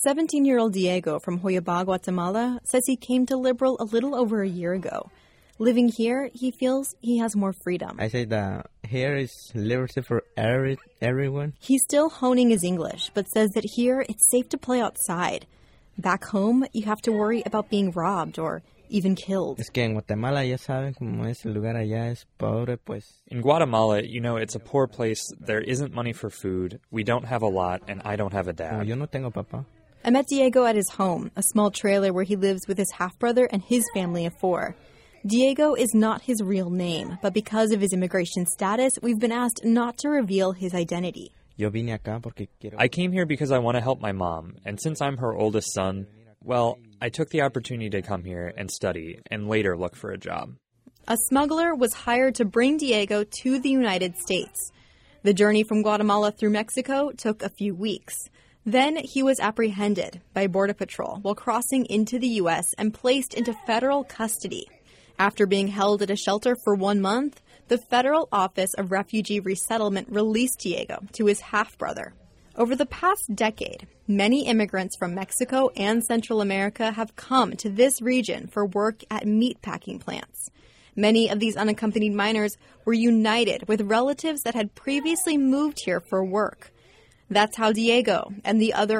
17-year-old Diego from Joyaba, Guatemala, says he came to Liberal a little over a year ago. Living here, he feels he has more freedom. I say that here is liberty for everyone. He's still honing his English, but says that here it's safe to play outside. Back home, you have to worry about being robbed or even killed. Es que en Guatemala ya saben como ese lugar allá es pobre, pues. In Guatemala, it's a poor place. There isn't money for food. We don't have a lot, and I don't have a dad. Como yo no tengo papá. I met Diego at his home, a small trailer where he lives with his half-brother and his family of 4. Diego is not his real name, but because of his immigration status, we've been asked not to reveal his identity. Yo vine acá porque quiero... I came here because I want to help my mom, and since I'm her oldest son, well, I took the opportunity to come here and study and later look for a job. A smuggler was hired to bring Diego to the United States. The journey from Guatemala through Mexico took a few weeks. Then he was apprehended by Border Patrol while crossing into the U.S. and placed into federal custody. After being held at a shelter for 1 month, the Federal Office of Refugee Resettlement released Diego to his half-brother. Over the past decade, many immigrants from Mexico and Central America have come to this region for work at meatpacking plants. Many of these unaccompanied minors were united with relatives that had previously moved here for work. That's how Diego and the other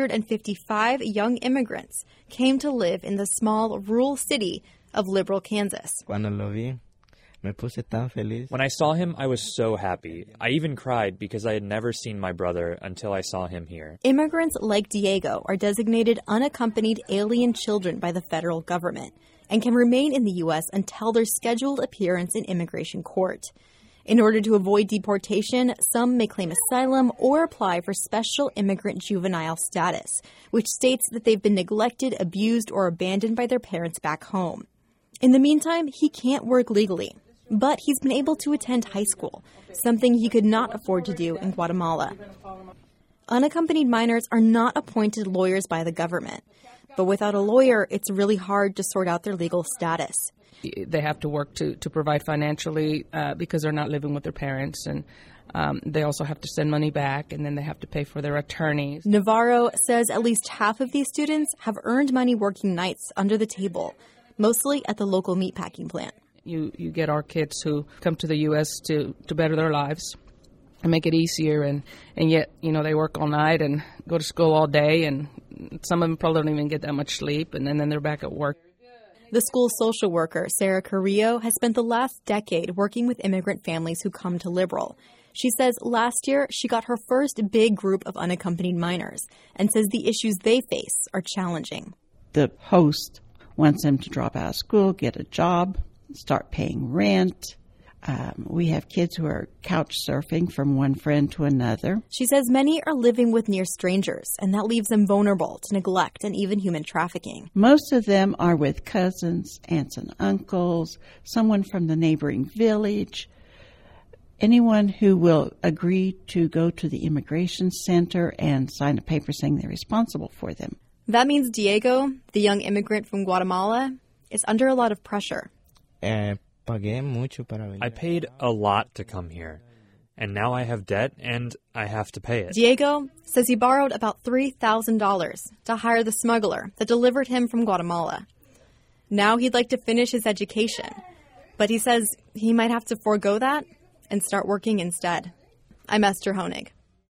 155 young immigrants came to live in the small rural city of Liberal, Kansas. Cuando lo vi, me puse tan feliz. When I saw him, I was so happy. I even cried because I had never seen my brother until I saw him here. Immigrants like Diego are designated unaccompanied alien children by the federal government and can remain in the U.S. until their scheduled appearance in immigration court. In order to avoid deportation, some may claim asylum or apply for special immigrant juvenile status, which states that they've been neglected, abused, or abandoned by their parents back home. In the meantime, he can't work legally, but he's been able to attend high school, something he could not afford to do in Guatemala. Unaccompanied minors are not appointed lawyers by the government, but without a lawyer, it's really hard to sort out their legal status. They have to work to provide financially because they're not living with their parents, and they also have to send money back, and then they have to pay for their attorneys. Navarro says at least half of these students have earned money working nights under the table, mostly at the local meatpacking plant. You get our kids who come to the U.S. to better their lives and make it easier, and yet, they work all night and go to school all day, and some of them probably don't even get that much sleep, and then they're back at work. The school social worker, Sarah Carrillo, has spent the last decade working with immigrant families who come to Liberal. She says last year she got her first big group of unaccompanied minors and says the issues they face are challenging. The host wants them to drop out of school, get a job, start paying rent. We have kids who are couch surfing from one friend to another. She says many are living with near strangers, and that leaves them vulnerable to neglect and even human trafficking. Most of them are with cousins, aunts and uncles, someone from the neighboring village, anyone who will agree to go to the immigration center and sign a paper saying they're responsible for them. That means Diego, the young immigrant from Guatemala, is under a lot of pressure. I paid a lot to come here, and now I have debt and I have to pay it. Diego says he borrowed about $3,000 to hire the smuggler that delivered him from Guatemala. Now he'd like to finish his education, but he says he might have to forego that and start working instead. I'm Esther Honig.